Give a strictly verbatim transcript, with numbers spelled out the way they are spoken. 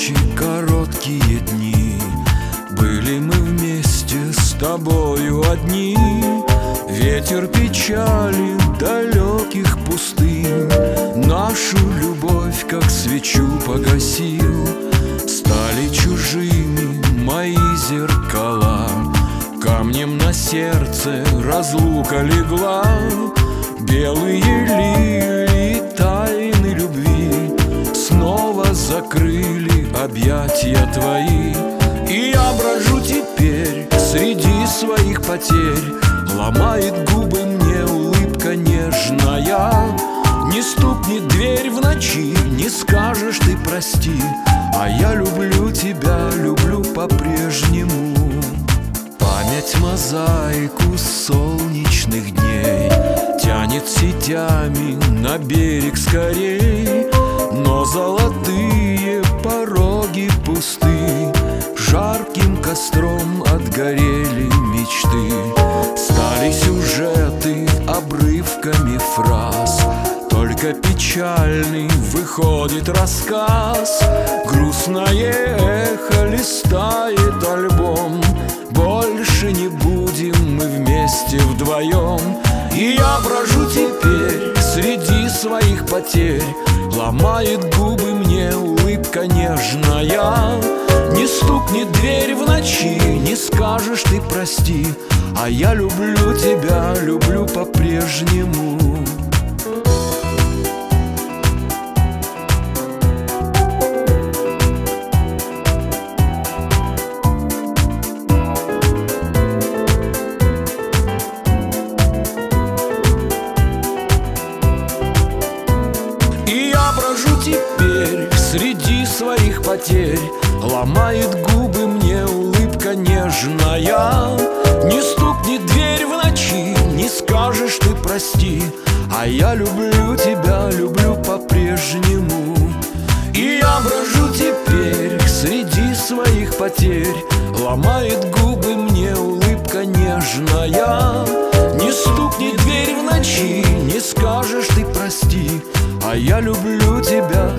ночи, короткие дни, были мы вместе с тобою одни. Ветер печали далеких пустынь нашу любовь, как свечу, погасил. Стали чужими мои зеркала, камнем на сердце разлука легла. Белые лилии тайны любви снова закрыли объятия твои. И я брожу теперь среди своих потерь, ломает губы мне улыбка нежная. Не стукнет дверь в ночи, не скажешь ты прости, а я люблю тебя, люблю по-прежнему. Память мозаику солнечных дней тянет сетями на берег скорей, но золотые пороги пусты, жарким костром отгорели мечты. Стали сюжеты обрывками фраз, только печальный выходит рассказ. Грустное эхо листает альбом, больше не будем мы вместе вдвоем. И я брожу теперь среди своих потерь, ломает губы мне улыбка нежная. Не стукнет дверь в ночи, не скажешь ты прости, а я люблю тебя, люблю по-прежнему. Теперь среди своих потерь ломает губы мне улыбка нежная. Не стукнет дверь в ночи, не скажешь ты прости, а я люблю тебя, люблю по-прежнему. И я брожу теперь среди своих потерь, ломает губы мне улыбка нежная. Не стукнет дверь в ночи, не скажешь ты прости, а я люблю тебя,